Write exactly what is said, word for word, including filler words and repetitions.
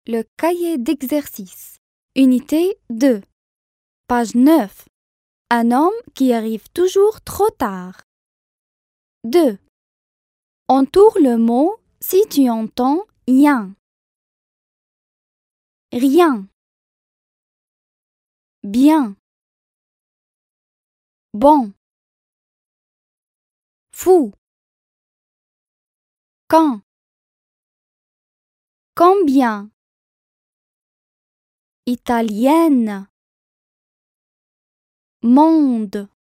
Le cahier d'exercice. Unité deux. Page neuf. Un homme qui arrive toujours trop tard. deux. Entoure le mot si tu entends rien. Rien. Bien. Bon. Fou. Quand. Combien. Italienne. Monde.